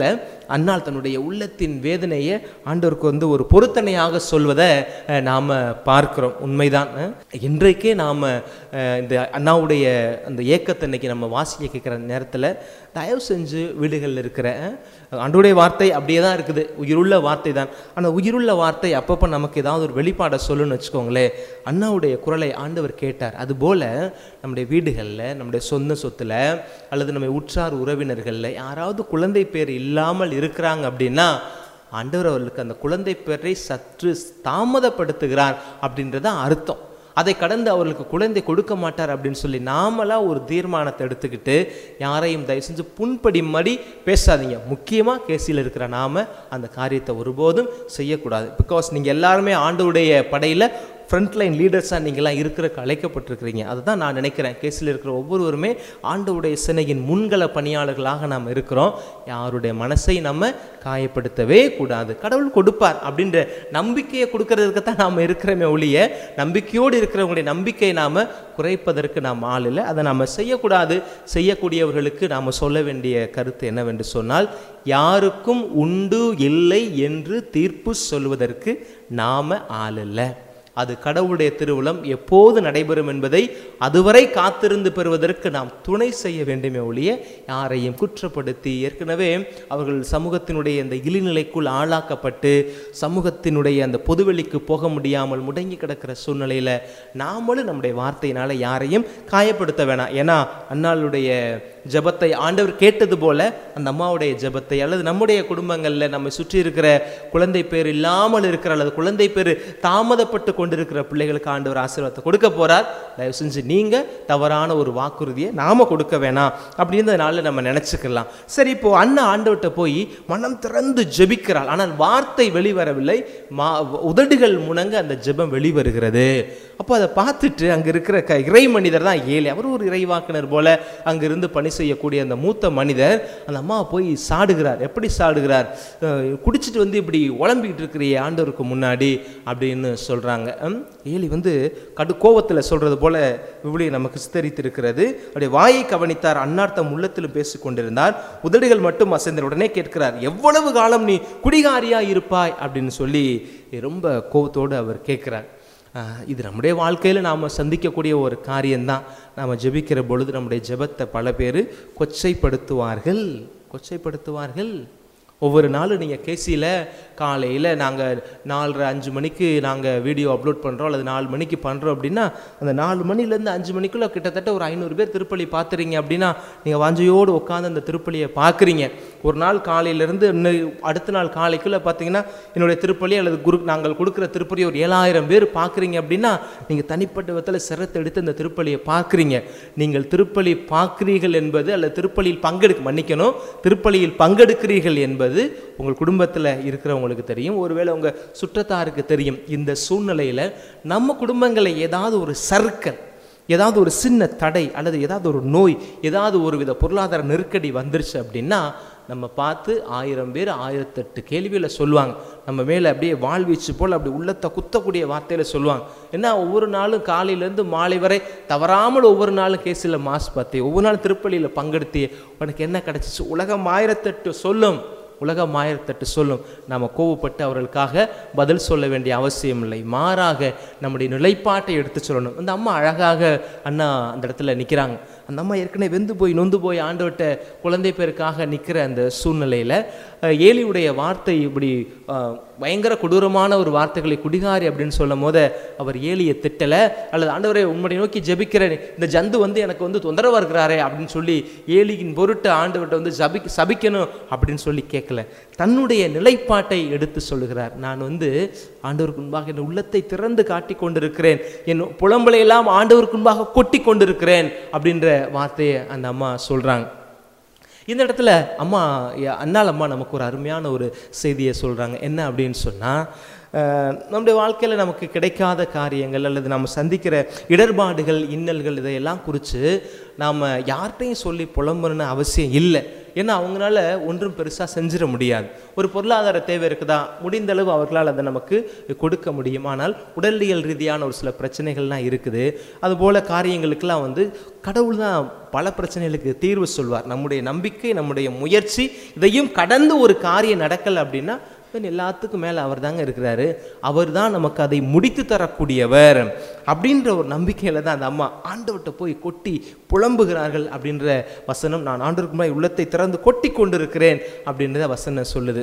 அன்னாள் தன்னுடைய உள்ளத்தின் வேதனையை ஆண்டவருக்கு வந்து ஒரு பொருத்தனையாக சொல்வதை நாம் பார்க்கிறோம். உண்மைதான். இன்றைக்கே நாம் இந்த அண்ணாவுடைய அந்த ஏக்கத்தை இன்னைக்கு நம்ம வாசிக்க கேட்குற நேரத்தில் தயவு செஞ்சு வீடுகளில் இருக்கிற ஆண்டவருடைய வார்த்தை அப்படியே தான் இருக்குது, உயிருள்ள வார்த்தை தான். ஆனால் உயிருள்ள வார்த்தை அப்பப்போ நமக்கு ஏதாவது ஒரு வெளிப்பாடை சொல்லுன்னு வச்சுக்கோங்களேன். அண்ணாவுடைய குரலை ஆண்டவர் கேட்டார். அதுபோல் நம்முடைய வீடுகளில், நம்முடைய சொந்த சொத்தில் அல்லது நம்ம உற்றார் உறவினர்களில் யாராவது குழந்தை பேர் இல்லாமல் இருக்கிறாங்க அப்படின்னா ஆண்டவர் அவர்களுக்கு அந்த குழந்தை பேரை சற்று தாமதப்படுத்துகிறார் அப்படின்றத அர்த்தம். அதை கடந்து அவர்களுக்கு குழந்தை கொடுக்க மாட்டார் அப்படின்னு சொல்லி நாமளாக ஒரு தீர்மானத்தை எடுத்துக்கிட்டு யாரையும் தயவு செஞ்சு புண்படி மடி பேசாதீங்க. முக்கியமாக கேசியில் இருக்கிற நாம் அந்த காரியத்தை ஒருபோதும் செய்யக்கூடாது. பிகாஸ் நீங்கள் எல்லாருமே ஆண்டவருடைய படையில் ஃப்ரண்ட்லைன் லீடர்ஸாக நீங்களாம் இருக்கிற அழைக்கப்பட்டிருக்கிறீங்க. அதுதான் நான் நினைக்கிறேன். கேஸில் இருக்கிற ஒவ்வொருவருமே ஆண்டவருடைய சேனையின் முன்கள பணியாளர்களாக நாம் இருக்கிறோம். யாருடைய மனசை நம்ம காயப்படுத்தவே கூடாது. கடவுள் கொடுப்பார் அப்படின்ற நம்பிக்கையை கொடுக்கறதுக்கு தான் நாம் இருக்கிறோமே ஒழிய நம்பிக்கையோடு இருக்கிறவங்களுடைய நம்பிக்கையை நாம் குறைப்பதற்கு நாம் ஆள் இல்லை. அதை நாம் செய்யக்கூடாது. செய்யக்கூடியவர்களுக்கு நாம் சொல்ல வேண்டிய கருத்து என்னவென்று சொன்னால், யாருக்கும் உண்டு இல்லை என்று தீர்ப்பு சொல்வதற்கு நாம் ஆள் இல்லை. அது கடவுளுடைய திருவுளம் எப்போது நடைபெறும் என்பதை அதுவரை காத்திருந்து பெறுவதற்கு நாம் துணை செய்ய வேண்டுமே ஒழிய யாரையும் குற்றப்படுத்தி, ஏற்கனவே அவர்கள் சமூகத்தினுடைய இந்த இழிநிலைக்குள் ஆளாக்கப்பட்டு சமூகத்தினுடைய அந்த பொதுவெளிக்கு போக முடியாமல் முடங்கி கிடக்கிற சூழ்நிலையில் நாமளும் நம்முடைய வார்த்தையினால் யாரையும் காயப்படுத்த வேணாம். ஏன்னா அன்னாளுடைய ஜபத்தை ஆண்டவர் கேட்டது போல அந்த அம்மாவுடைய ஜபத்தை அல்லது நம்முடைய குடும்பங்களில் நம்ம சுற்றி இருக்கிற குழந்தை பேர் இல்லாமல் இருக்கிற அல்லது குழந்தை பேர் தாமதப்பட்டு கொண்டிருக்கிற பிள்ளைகளுக்கு ஆண்டவர் ஆசீர்வாதத்தை கொடுக்க போறார். தயவு செஞ்சு நீங்க தவறான ஒரு வாக்குறுதியை நாம கொடுக்க வேணாம் அப்படின்றதுனால நம்ம நினைச்சுக்கலாம். சரி, இப்போ அண்ணா ஆண்டவர்கிட்ட போய் மனம் திறந்து ஜெபிக்கிறாள். ஆனால் வார்த்தை வெளிவரவில்லை. மா உதடுகள் முனங்க அந்த ஜெபம் வெளிவருகிறது. அப்போ அதை பார்த்துட்டு அங்கே இருக்கிற க இறை மனிதர் தான் ஏலி. அவர் ஒரு இறைவாக்கினர் போல அங்கிருந்து பணி செய்யக்கூடிய அந்த மூத்த மனிதர் அந்த அம்மா போய் சாடுகிறார். எப்படி சாடுகிறார்? குடிச்சிட்டு வந்து இப்படி உழம்பிக்கிட்டு இருக்கிற ஆண்டவருக்கு முன்னாடி அப்படின்னு சொல்றாங்க. ஏலி வந்து கடு கோபத்தில் சொல்றது போல இவ்வளவு நமக்கு சித்தரித்திருக்கிறது. அப்படியே வாயை கவனித்தார், அன்னார்த்தம் உள்ளத்திலும் பேசிக் கொண்டிருந்தார், உதடுகள் மட்டும் அசைந்த. உடனே கேட்கிறார், எவ்வளவு காலம் நீ குடிகாரியா இருப்பாய் அப்படின்னு சொல்லி ரொம்ப கோபத்தோடு அவர் கேட்கிறார். இது நம்முடைய வாழ்க்கையில் நாம் சந்திக்கக்கூடிய ஒரு காரியம்தான். நாம் ஜெபிக்கிற பொழுது நம்முடைய ஜெபத்தை பல பேர் கொச்சைப்படுத்துவார்கள் கொச்சைப்படுத்துவார்கள் ஒவ்வொரு நாளும் நீங்கள் கேசியில் காலையில் நாங்கள் நாலரை அஞ்சு மணிக்கு நாங்கள் வீடியோ அப்லோட் பண்ணுறோம் அல்லது நாலு மணிக்கு பண்ணுறோம் அப்படின்னா அந்த நாலு மணிலேருந்து அஞ்சு மணிக்குள்ளே கிட்டத்தட்ட ஒரு ஐநூறு பேர் திருப்பலி பார்த்துறீங்க அப்படின்னா நீங்கள் வாஞ்சையோடு உட்காந்து அந்த திருப்பலியை பார்க்குறீங்க. ஒரு நாள் காலையிலேருந்து அடுத்த நாள் காலைக்குள்ளே பார்த்தீங்கன்னா என்னுடைய திருப்பலி அல்லது குரு நாங்கள் கொடுக்குற திருப்பலி ஒரு ஏழாயிரம் பேர் பார்க்குறீங்க அப்படின்னா நீங்கள் தனிப்பட்ட விதத்தில் சிரத்தை எடுத்து அந்த திருப்பலியை பார்க்குறீங்க. நீங்கள் திருப்பலி பார்க்குறீர்கள் என்பது அல்லது திருப்பலியில் பங்கெடுக்க மன்னிக்கணும் திருப்பலியில் பங்கெடுக்கிறீர்கள் என்பது உங்கள் குடும்பத்தில் இருக்கிறவங்களுக்கு தெரியும், ஒருவேளை உங்கள் சுற்றத்தாருக்கு தெரியும். இந்த சூழ்நிலையில் நம்ம குடும்பங்களை ஏதாவது ஒரு சர்க்கல், ஏதாவது ஒரு சின்ன தடை அல்லது ஏதாவது ஒரு நோய், ஏதாவது ஒரு வித பொருளாதார நெருக்கடி வந்துருச்சு அப்படின்னா நம்ம பார்த்து ஆயிரம் பேர் ஆயிரத்தெட்டு கேள்விகளை சொல்லுவாங்க. நம்ம மேலே அப்படியே வாழ்வீச்சு போல் அப்படி உள்ளத்தை குத்தக்கூடிய வார்த்தையில் சொல்லுவாங்க. ஏன்னா ஒவ்வொரு நாளும் காலையிலேருந்து மாலை வரை தவறாமல் ஒவ்வொரு நாளும் கேஸில் மாசு பார்த்தே, ஒவ்வொரு நாளும் திருப்பலியில் பங்கெடுத்தே, உனக்கு என்ன கிடச்சிச்சு? உலகம் ஆயிரத்தெட்டு சொல்லும் உலகம் ஆயிரத்தெட்டு சொல்லும். நாம் கோவப்பட்டு அவர்களுக்காக பதில் சொல்ல வேண்டிய அவசியம் இல்லை. மாறாக நம்முடைய நிலைப்பாட்டை எடுத்து சொல்லணும். அந்த அம்மா அழகாக அண்ணா அந்த இடத்துல நிற்கிறாங்க. அந்த அம்மா ஏற்கனவே வெந்து போய் நொந்து போய் ஆண்டவர்கிட்ட குழந்தை பேருக்காக நிற்கிற அந்த சூழ்நிலையில் ஏலியுடைய வார்த்தை இப்படி பயங்கர கொடூரமான ஒரு வார்த்தைகளை குடிகாரி அப்படின்னு சொல்லும் போது அவர் ஏலியை திட்டலை அல்லது ஆண்டவரை உண்மையை நோக்கி ஜெபிக்கிறேன், இந்த ஜந்து வந்து எனக்கு வந்து தொந்தரவாக இருக்கிறாரே அப்படின்னு சொல்லி ஏலியின் பொருட்டு ஆண்டவர்கிட்ட வந்து ஜபி சபிக்கணும் அப்படின்னு சொல்லி கேட்கல. தன்னுடைய நிலைப்பாட்டை எடுத்து சொல்லுகிறார். நான் வந்து ஆண்டவருக்கு முன்பாக என் உள்ளத்தை திறந்து காட்டி கொண்டிருக்கிறேன், என் புலம்பலையெல்லாம் ஆண்டவருக்கு முன்பாக கொட்டி கொண்டிருக்கிறேன் அப்படின்ற வார்த்தையை அந்த அம்மா சொல்கிறாங்க. இந்த இடத்துல அம்மா அண்ணாள் அம்மா நமக்கு ஒரு அருமையான ஒரு செய்தியை சொல்கிறாங்க. என்ன அப்படின்னு சொன்னால், நம்முடைய வாழ்க்கையில் நமக்கு கிடைக்காத காரியங்கள் அல்லது நம்ம சந்திக்கிற இடர்பாடுகள் இன்னல்கள் இதையெல்லாம் குறித்து நாம் யார்கிட்டையும் சொல்லி புலம்புறன்னு அவசியம் இல்லை. ஏன்னா அவங்களால ஒன்றும் பெருசாக செஞ்சிட முடியாது. ஒரு பொருளாதார தேவை இருக்குதா, முடிந்த அளவு அவர்களால் அதை நமக்கு கொடுக்க முடியும். ஆனால் உடலியல் ரீதியான ஒரு சில பிரச்சனைகள்லாம் இருக்குது. அதுபோல் காரியங்களுக்கெல்லாம் வந்து கடவுள் தான் பல பிரச்சனைகளுக்கு தீர்வு சொல்வார். நம்முடைய நம்பிக்கை, நம்முடைய முயற்சி இதையும் கடந்து ஒரு காரியம் நடக்கலை அப்படின்னா எல்லாத்துக்கும் மேலே அவர் தாங்க இருக்கிறாரு, அவர் தான் நமக்கு அதை முடித்து தரக்கூடியவர் அப்படின்ற ஒரு நம்பிக்கையில் தான் அந்த அம்மா ஆண்டவர்கிட்ட போய் கொட்டி புலம்புகிறார்கள் அப்படின்ற வசனம், நான் ஆண்டவருக்கு முன்னாடி உள்ளத்தை திறந்து கொட்டி கொண்டிருக்கிறேன் அப்படின்றத வசனம் சொல்லுது.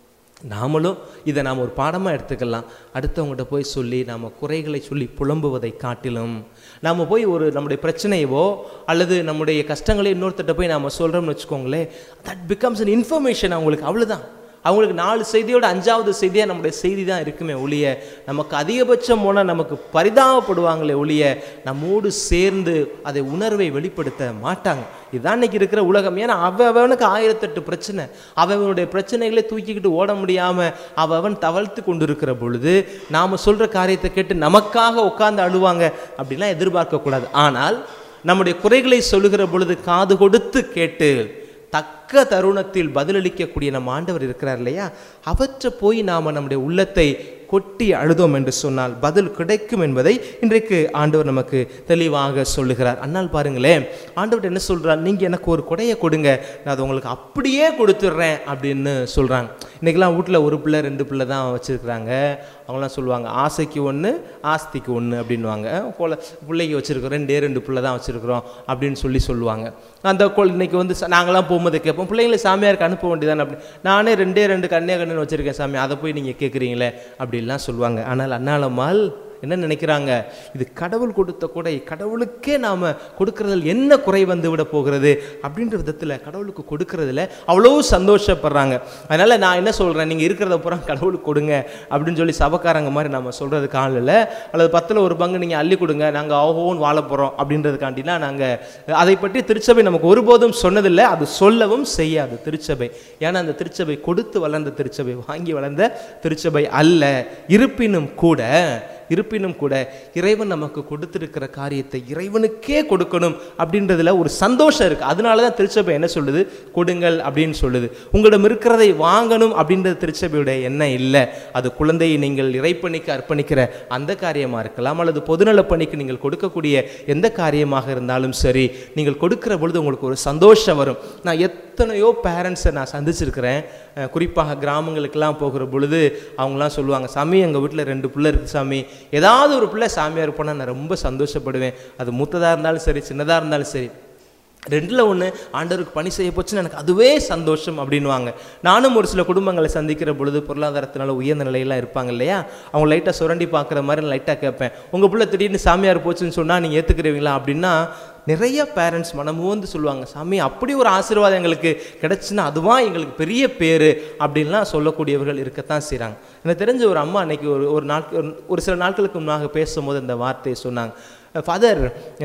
நாமளும் இதை நாம் ஒரு பாடமாக எடுத்துக்கலாம். அடுத்தவங்ககிட்ட போய் சொல்லி நாம் குறைகளை சொல்லி புலம்புவதை காட்டிலும் நாம் போய் ஒரு நம்முடைய பிரச்சனையவோ அல்லது நம்முடைய கஷ்டங்களை இன்னொருத்தட்ட போய் நாம் சொல்கிறோம்னு வச்சுக்கோங்களேன், தட் பிகம்ஸ் அன் இன்ஃபர்மேஷன். அவங்களுக்கு அவ்வளோதான், அவங்களுக்கு நாலு செய்தியோட அஞ்சாவது செய்தியாக நம்முடைய செய்தி தான் இருக்குமே ஒழிய, நமக்கு அதிகபட்சம் போனால் நமக்கு பரிதாபப்படுவாங்களே ஒழிய நம்மோடு சேர்ந்து அதை உணர்வை வெளிப்படுத்த மாட்டாங்க. இதுதான் இன்னைக்கு இருக்கிற உலகம். ஏன்னா அவனுக்கு ஆயிரத்தெட்டு பிரச்சனை, அவனுடைய பிரச்சனைகளை தூக்கிக்கிட்டு ஓட முடியாமல் அவன் தவழ்த்து கொண்டு இருக்கிற பொழுது நாம் சொல்கிற காரியத்தை கேட்டு நமக்காக உட்கார்ந்து அழுவாங்க அப்படிலாம் எதிர்பார்க்கக்கூடாது. ஆனால் நம்முடைய குறைகளை சொல்லுகிற பொழுது காது கொடுத்து கேட்டு தக்க தருணத்தில் பதிலளிக்கக்கூடிய நம்ம ஆண்டவர் இருக்கிறார் இல்லையா, அவற்றை போய் நாம் நம்முடைய உள்ளத்தை கொட்டி அழுதோம் என்று சொன்னால் பதில் கிடைக்கும் என்பதை இன்றைக்கு ஆண்டவர் நமக்கு தெளிவாக சொல்லுகிறார். அன்னால் பாருங்களேன், ஆண்டவர் என்ன சொல்கிறார், நீங்கள் எனக்கு ஒரு கொடையை கொடுங்க, நான் அதை உங்களுக்கு அப்படியே கொடுத்துட்றேன் அப்படின்னு சொல்கிறாங்க. இன்றைக்கெல்லாம் வீட்டில் ஒரு பிள்ளை ரெண்டு பிள்ளை தான் வச்சுருக்குறாங்க. அவங்களாம் சொல்லுவாங்க ஆசைக்கு ஒன்று ஆஸ்திக்கு ஒன்று அப்படின்வாங்க. கொலை பிள்ளைக்கு வச்சுருக்கிறோம், ரெண்டே ரெண்டு பிள்ளை தான் வச்சுருக்குறோம் அப்படின்னு சொல்லி சொல்லுவாங்க. அந்த கொள் இன்னைக்கு வந்து நாங்களாம் போகும்போது கேட்போம், பிள்ளைங்களை சாமியாருக்கு அனுப்ப வேண்டியதானே அப்படி, நானே ரெண்டே ரெண்டு கன்னியா கண்ணு வச்சுருக்கேன் சாமி, அதை போய் நீங்கள் கேட்குறீங்களே அப்படின்லாம் சொல்லுவாங்க. ஆனால் அண்ணாளம்மாள் என்ன நினைக்கிறாங்க, இது கடவுள் கொடுத்த கொடை, கடவுளுக்கே நாம் கொடுக்கறதில் என்ன குறை வந்து விட போகிறது அப்படின்ற விதத்தில் கடவுளுக்கு கொடுக்கறதில்ல அவ்வளோ சந்தோஷப்படுறாங்க. அதனால் நான் என்ன சொல்கிறேன், நீங்கள் இருக்கிறத பூரா கடவுளுக்கு கொடுங்க அப்படின்னு சொல்லி சபக்காரங்க மாதிரி நம்ம சொல்கிறது காலையில், அல்லது பத்தில் ஒரு பங்கு நீங்கள் அள்ளி கொடுங்க, நாங்கள் ஆஹோன்னு வாழ போகிறோம் அப்படின்றதுக்காண்டிலாம் நாங்கள் அதை பற்றி திருச்சபை நமக்கு ஒருபோதும் சொன்னதில்லை, அது சொல்லவும் செய்யாது திருச்சபை. ஏன்னா அந்த திருச்சபை கொடுத்து வளர்ந்த திருச்சபை, வாங்கி வளர்ந்த திருச்சபை அல்ல. இருப்பினும் கூட இருப்பினும் கூட இறைவன் நமக்கு கொடுத்திருக்கிற காரியத்தை இறைவனுக்கே கொடுக்கணும் அப்படின்றதுல ஒரு சந்தோஷம் இருக்குது. அதனால தான் திருச்சபை என்ன சொல்லுது, கொடுங்கள் அப்படின்னு சொல்லுது. உங்களிடம் இருக்கிறதை வாங்கணும் அப்படின்றது திருச்சபையுடைய எண்ணம் இல்லை. அது குழந்தையை நீங்கள் இறைப்பணிக்கு அர்ப்பணிக்கிற அந்த காரியமாக இருக்கலாம், அல்லது பொதுநல பணிக்கு நீங்கள் கொடுக்கக்கூடிய எந்த காரியமாக இருந்தாலும் சரி, நீங்கள் கொடுக்கிற பொழுது உங்களுக்கு ஒரு சந்தோஷம் வரும். நான் எத்தனையோ பேரண்ட்ஸை நான் சந்திச்சிருக்கிறேன், குறிப்பாக கிராமங்களுக்கெல்லாம் போகிற பொழுது அவங்களாம் சொல்லுவாங்க, சாமி எங்கள் வீட்டில் ரெண்டு பிள்ளை இருக்குது சாமி, ஏதாவது ஒரு பிள்ளை சாமியார் போனால் நான் ரொம்ப சந்தோஷப்படுவேன், அது மூத்ததாக இருந்தாலும் சரி சின்னதாக இருந்தாலும் சரி, ரெண்டில் ஒன்று ஆண்டவருக்கு பணி செய்ய போச்சுன்னு எனக்கு அதுவே சந்தோஷம் அப்படின்வாங்க. நானும் ஒரு சில குடும்பங்களை சந்திக்கிற பொழுது பொருளாதாரத்தினால உயர்ந்த நிலையெல்லாம் இருப்பாங்க இல்லையா, அவங்க லைட்டாக சுரண்டி பார்க்குற மாதிரி லைட்டாக கேட்பேன், உங்கள் பிள்ளை திடீர்னு சாமியார் போச்சுன்னு சொன்னால் நீங்கள் ஏற்றுக்கிறீங்களா அப்படின்னா நிறைய பேரண்ட்ஸ் மனமோந்து சொல்லுவாங்க, சாமி அப்படி ஒரு ஆசீர்வாதம் எங்களுக்கு கிடச்சுன்னா அதுவாக எங்களுக்கு பெரிய பேர் அப்படின்லாம் சொல்லக்கூடியவர்கள் இருக்கத்தான் செய்கிறாங்க. எனக்கு தெரிஞ்ச ஒரு அம்மா அன்னைக்கு ஒரு ஒரு நாட்கள் ஒரு சில நாட்களுக்கு முன்னாக பேசும்போது இந்த வார்த்தையை சொன்னாங்க, ஃபாதர்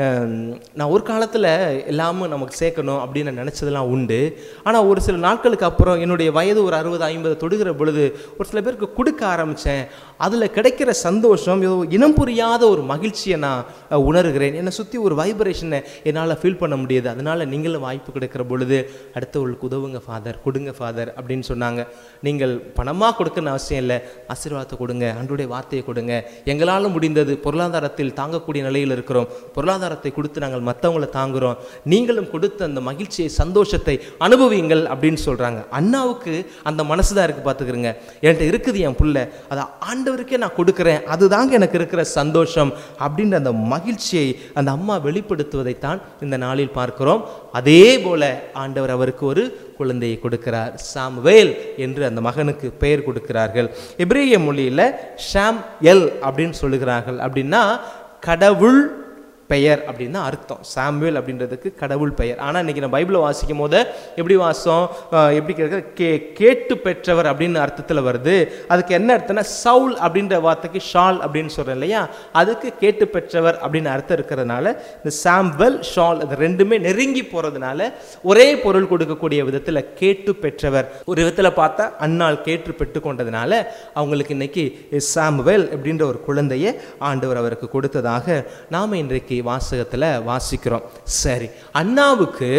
நான் ஒரு காலத்தில் எல்லாமே நமக்கு சேர்க்கணும் அப்படின்னு நான் நினச்சதெல்லாம் உண்டு, ஆனால் ஒரு சில நாட்களுக்கு அப்புறம் என்னுடைய வயது ஒரு அறுபது ஐம்பது தொடுகிற பொழுது ஒரு சில பேருக்கு கொடுக்க ஆரம்பித்தேன், அதில் கிடைக்கிற சந்தோஷம் இனம் புரியாத ஒரு மகிழ்ச்சியை நான் உணர்கிறேன், என்னை சுற்றி ஒரு வைப்ரேஷனை என்னால் ஃபீல் பண்ண முடியுது, அதனால் நீங்களும் வாய்ப்பு கிடைக்கிற பொழுது அடுத்தவர்களுக்கு உதவுங்க ஃபாதர், கொடுங்க ஃபாதர் அப்படின்னு சொன்னாங்க. நீங்கள் பணமாக கொடுக்கணும்னு அவசியம் இல்லை, ஆசீர்வாதத்தை கொடுங்க, ஆண்டவருடைய வார்த்தையை கொடுங்க, எங்களால் முடிந்தது பொருளாதாரத்தில் தாங்கக்கூடிய நிலையில் இருக்கிறோம், பொருளாதாரத்தை கொடுத்து நாங்கள் மற்றவங்களை தாங்குகிறோம், நீங்களும் கொடுத்து அந்த மகிழ்ச்சியை சந்தோஷத்தை அனுபவிங்கள் அப்படின்னு சொல்கிறாங்க. அண்ணாவுக்கு அந்த மனசு தான் இருக்குது பார்த்துக்கிறேங்க, என்கிட்ட இருக்குது என் புள்ள, அதை ஆண்டவருக்கே நான் கொடுக்குறேன், அதுதாங்க எனக்கு இருக்கிற சந்தோஷம் அப்படின்ற அந்த மகிழ்ச்சியை அந்த அம்மா வெளிப்படுத்துவதைத்தான் இந்த நாளில் பார்க்கிறோம். அதே போல ஆண்டவர் அவருக்கு ஒரு குழந்தையை கொடுக்கிறார், சாமுவேல் என்று அந்த மகனுக்கு பெயர் கொடுக்கிறார்கள். எபிரேய மொழியில் ஷாம் எல் அப்படின்னு சொல்லுகிறார்கள், அப்படின்னா கடவுள் பெயர் அப்படின்னு அர்த்தம். சாமுவேல் அப்படின்றதுக்கு கடவுள் பெயர். ஆனால் இன்றைக்கி நான் பைபிளை வாசிக்கும் போது எப்படி வாசம் எப்படி கேட்குற கே கேட்டு பெற்றவர் அப்படின்னு அர்த்தத்தில் வருது. அதுக்கு என்ன அர்த்தம்னா சவுல் அப்படின்ற வார்த்தைக்கு ஷால் அப்படின்னு சொல்கிறேன் இல்லையா, அதுக்கு கேட்டு பெற்றவர் அப்படின்னு அர்த்தம் இருக்கிறதுனால இந்த சாம்வெல் ஷால் அது ரெண்டுமே நெருங்கி போகிறதுனால ஒரே பொருள் கொடுக்கக்கூடிய விதத்தில் கேட்டு பெற்றவர். ஒரு விதத்தில் பார்த்தா அன்னாள் கேட்டு பெற்று கொண்டதுனால அவங்களுக்கு இன்னைக்கு சாமுவேல் அப்படின்ற ஒரு குழந்தையை ஆண்டவர் அவருக்கு கொடுத்ததாக நாம் இன்றைக்கு வாசகத்தில் வாசிக்கிறோம். சரி, அண்ணாவுக்கு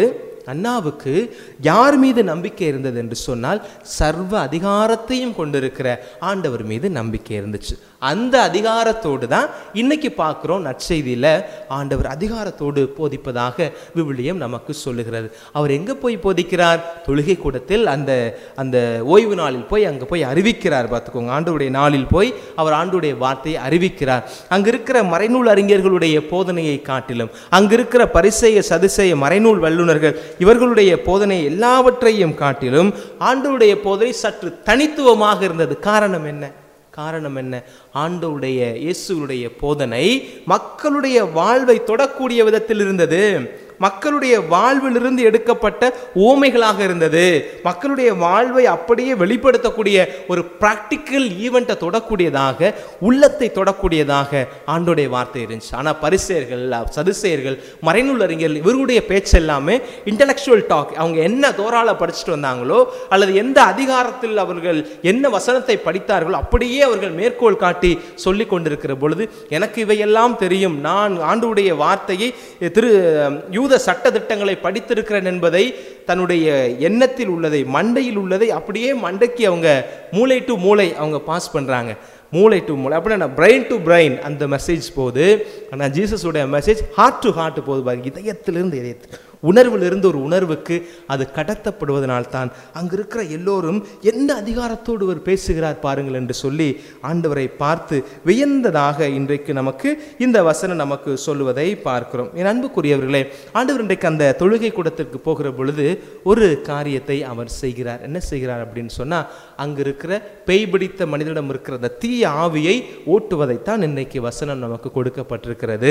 அன்னாவுக்கு யார் மீது நம்பிக்கை இருந்தது என்று சொன்னால் சர்வ அதிகாரத்தையும் கொண்டிருக்கிற ஆண்டவர் மீது நம்பிக்கை இருந்துச்சு. அந்த அதிகாரத்தோடு தான் இன்னைக்கு பார்க்குறோம் நற்செய்தியில் ஆண்டவர் அதிகாரத்தோடு போதிப்பதாக விவிலியம் நமக்கு சொல்லுகிறது. அவர் எங்கே போய் போதிக்கிறார்? தொழுகை கூடத்தில் அந்த அந்த ஓய்வு நாளில் போய் அங்கே போய் அறிவிக்கிறார். பார்த்துக்கோங்க, ஆண்டவருடைய நாளில் போய் அவர் ஆண்டவருடைய வார்த்தையை அறிவிக்கிறார். அங்கே இருக்கிற மறைநூல் அறிஞர்களுடைய போதனையை காட்டிலும், அங்கே இருக்கிற பரிசேய சதுசேய மறைநூல் வல்லுநர்கள் இவர்களுடைய போதனை எல்லாவற்றையும் காட்டிலும் ஆண்டவருடைய போதனை சற்று தனித்துவமாக இருந்தது. காரணம் என்ன? காரணம் என்ன? ஆண்டவருடைய இயேசுவுடைய போதனை மக்களுடைய வாழ்வை தொடக்கூடிய விதத்தில் இருந்தது. மக்களுடைய வாழ்விலிருந்து எடுக்கப்பட்ட ஓமைகளாக இருந்தது. மக்களுடைய வாழ்வை அப்படியே வெளிப்படுத்தக்கூடிய ஒரு பிராக்டிக்கல் ஈவெண்ட்டை தொடக்கூடியதாக, உள்ளத்தை தொடக்கூடியதாக ஆண்டோடைய வார்த்தை இருந்துச்சு. ஆனால் பரிசேயர்கள், சதுசேயர்கள், மறைநூல் அறிஞர்கள் இவர்களுடைய பேச்சு எல்லாமே இன்டலெக்சுவல் டாக். அவங்க என்ன தோரால படிச்சுட்டு வந்தாங்களோ அல்லது எந்த அதிகாரத்தில் அவர்கள் என்ன வசனத்தை படித்தார்களோ அப்படியே அவர்கள் மேற்கோள் காட்டி சொல்லி கொண்டிருக்கிற பொழுது, எனக்கு இவையெல்லாம் தெரியும், நான் ஆண்டவருடைய வார்த்தையை திரு யூத சட்ட திட்டங்களை படித்திருக்கிறேன் என்பதை, தன்னுடைய எண்ணத்தில் உள்ளதை, மண்டையில் உள்ளதை அப்படியே மண்டைக்கு அவங்க மூளை டு மூளை அவங்க பாஸ் பண்றாங்க. மூளை டு மூளை அப்படின்னா பிரெயின் டு பிரெயின் அந்த மெசேஜ் போகுது. ஆனால் ஜீசஸோட மெசேஜ் ஹார்ட் டு ஹார்ட் போகுது. இதயத்திலிருந்து இதயத்து உணர்விலிருந்து ஒரு உணர்வுக்கு அது கடத்தப்படுவதனால்தான் அங்கு இருக்கிற எல்லோரும் என்ன அதிகாரத்தோடு அவர் பேசுகிறார் பாருங்கள் என்று சொல்லி ஆண்டவரை பார்த்து வியந்ததாக இன்றைக்கு நமக்கு இந்த வசனம் நமக்கு சொல்லுவதை பார்க்கிறோம். என் அன்புக்குரியவர்களே, ஆண்டவர் இன்றைக்கு அந்த தொழுகை கூடத்திற்கு போகிற பொழுது ஒரு காரியத்தை அவர் செய்கிறார். என்ன செய்கிறார் அப்படின்னு சொன்னா, அங்கு இருக்கிற பேய் பிடித்த மனிதனிடம் இருக்கிற அந்த தீய ஆவியை ஓட்டுவதைத்தான் இன்றைக்கு வசனம் நமக்கு கொடுக்கப்பட்டிருக்கிறது.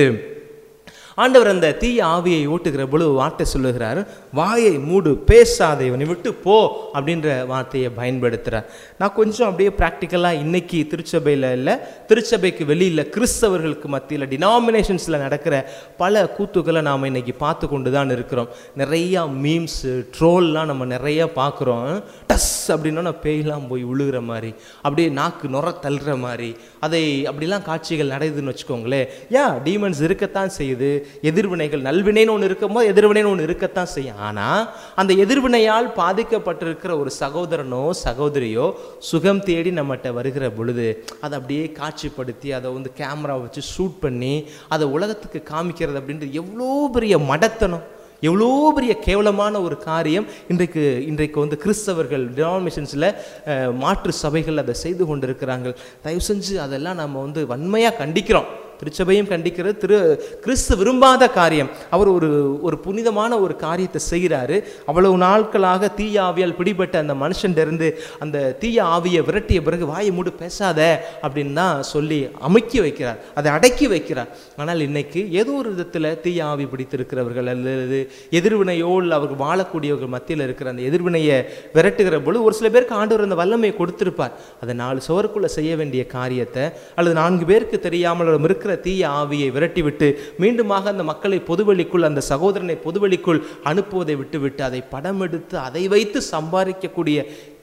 ஆண்டவர் அந்த தீய ஆவியை ஓட்டுகிற பொழுது வார்த்தை சொல்லுகிறார், வாயை மூடு, பேசாதே, இவனை விட்டு போ அப்படின்ற வார்த்தையை பயன்படுத்துகிறார். நான் கொஞ்சம் அப்படியே ப்ராக்டிக்கலாக இன்னைக்கு திருச்சபையில் இல்லை, திருச்சபைக்கு வெளியில் கிறிஸ்தவர்களுக்கு மத்தியில் டினாமினேஷன்ஸில் நடக்கிற பல கூத்துக்களை நாம் இன்னைக்கு பார்த்து கொண்டு தான் இருக்கிறோம். நிறையா மீம்ஸு, ட்ரோல்லாம் நம்ம நிறையா பார்க்குறோம். டஸ் அப்படின்னா பேயெல்லாம் போய் விழுகிற மாதிரி, அப்படியே நாக்கு நுர தள்ளுற மாதிரி, அதை அப்படிலாம் காட்சிகள் நடக்குதுன்னு வச்சுக்கோங்களேன். யா டீமன்ஸ் இருக்கத்தான் செய்யுது. எதிர்வினைகள், நல்வினைன்னு ஒன்று இருக்கும்போது எதிர்வினைன்னு ஒன்று இருக்கத்தான் செய்யும். ஆனால் அந்த எதிர்வினையால் பாதிக்கப்பட்டிருக்கிற ஒரு சகோதரனோ சகோதரியோ சுகம் தேடி நம்மகிட்ட வருகிற பொழுது அதை அப்படியே காட்சிப்படுத்தி அதை வந்து கேமரா வச்சு ஷூட் பண்ணி அதை உலகத்துக்கு காமிக்கிறது அப்படின்றது எவ்வளோ பெரிய மடத்தனம், எவ்வளோ பெரிய கேவலமான ஒரு காரியம் இன்றைக்கு இன்றைக்கு வந்து கிறிஸ்தவர்கள் டினாமினேஷன்ஸில் மாற்று சபைகள் அதை செய்து கொண்டிருக்கிறாங்க. தயவு செஞ்சு அதெல்லாம் நம்ம வந்து வன்மையாக கண்டிக்கிறோம். திருச்சபையும் கண்டிக்கிறது. திரு கிறிஸ்து விரும்பாத காரியம். அவர் ஒரு ஒரு புனிதமான ஒரு காரியத்தை செய்கிறாரு. அவ்வளவு நாட்களாக தீய ஆவியால் பிடிபட்ட அந்த மனுஷன்டிருந்து அந்த தீய ஆவியை விரட்டிய பிறகு வாயை மூடு, பேசாத அப்படின்னு தான் சொல்லி அமுக்கி வைக்கிறார், அதை அடக்கி வைக்கிறார். ஆனால் இன்னைக்கு ஏதோ ஒரு விதத்தில் தீய ஆவி பிடித்திருக்கிறவர்கள் அல்லது எதிர்வினையோடு அவர்கள் வாழக்கூடியவர்கள் மத்தியில் இருக்கிற அந்த எதிர்வினையை விரட்டுகிற பொழுது ஒரு சில பேருக்கு ஆண்டவர் அந்த வல்லமையை கொடுத்திருப்பார். அதை நாலு சுவருக்குள்ள செய்ய வேண்டிய காரியத்தை அல்லது நான்கு பேருக்கு தெரியாமல் இருக்கிற தீய ஆவியை விரட்டிவிட்டு மீண்டுமாக அந்த மக்களை பொதுவெளிக்குள், அந்த சகோதரனை பொதுவெளிக்குள் அனுப்புவதை விட்டுவிட்டு அதை படம் எடுத்து அதை வைத்து சம்பாதிக்கக்கூடிய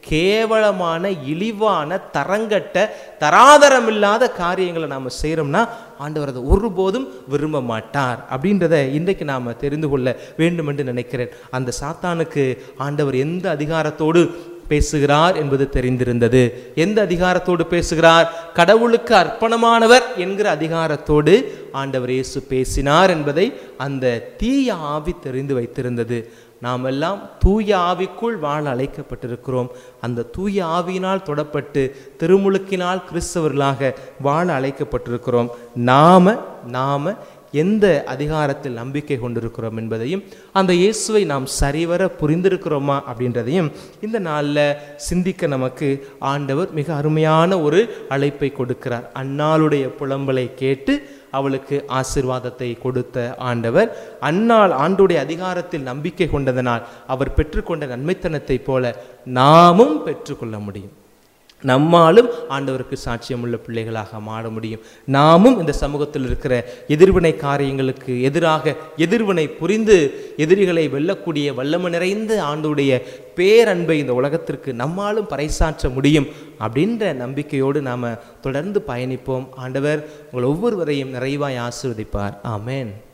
கேவலமான, இழிவான, தரங்கட்ட, தராதரமில்லாத காரியங்களை நாம் செய்கிறோம்னா ஆண்டவர் அதை ஒருபோதும் விரும்ப மாட்டார் அப்படின்றத இன்றைக்கு நாம் தெரிந்து கொள்ள வேண்டும் என்று நினைக்கிறேன். அந்த சாத்தானுக்கு ஆண்டவர் எந்த அதிகாரத்தோடு பேசுகிறார் என்பது தெரிந்திருந்தது. எந்த அதிகாரத்தோடு பேசுகிறார்? கடவுளுக்கு அர்ப்பணமானவர் என்கிற அதிகாரத்தோடு ஆண்டவர் இயேசு பேசினார் என்பதை அந்த தீய ஆவி தெரிந்து வைத்திருந்தது. நாம் எல்லாம் தூய ஆவிக்குள் வாழ அழைக்கப்பட்டிருக்கிறோம். அந்த தூய ஆவியினால் தொடப்பட்டு திருமுழுக்கினால் கிறிஸ்தவர்களாக வாழ அழைக்கப்பட்டிருக்கிறோம். நாம நாம எந்த அதிகாரத்தில் நம்பிக்கை கொண்டிருக்கிறோம் என்பதையும் அந்த இயேசுவை நாம் சரிவர புரிந்திருக்கிறோமா அப்படின்றதையும் இந்த நாளில் சிந்திக்க நமக்கு ஆண்டவர் மிக அருமையான ஒரு அழைப்பை கொடுக்கிறார். அன்னாளுடைய புலம்பலை கேட்டு அவளுக்கு ஆசீர்வாதத்தை கொடுத்த ஆண்டவர், அன்னாள் ஆண்டுடைய அதிகாரத்தில் நம்பிக்கை கொண்டதனால் அவர் பெற்றுக்கொண்ட நன்மைத்தனத்தை போல நாமும் பெற்றுக்கொள்ள முடியும். நம்மாலும் ஆண்டவருக்கு சாட்சியம் உள்ள பிள்ளைகளாக மாற முடியும். நாமும் இந்த சமூகத்தில் இருக்கிற எதிர்வினை காரியங்களுக்கு எதிராக எதிர்வினை புரிந்து எதிரிகளை வெல்லக்கூடிய வல்லமை நிறைந்த ஆண்டுடைய பேரன்பை இந்த உலகத்திற்கு நம்மாலும் பறைசாற்ற முடியும் அப்படின்ற நம்பிக்கையோடு நாம் தொடர்ந்து பயணிப்போம். ஆண்டவர் உங்கள் ஒவ்வொருவரையும் நிறைவாய் ஆசீர்வதிப்பார். ஆமென்.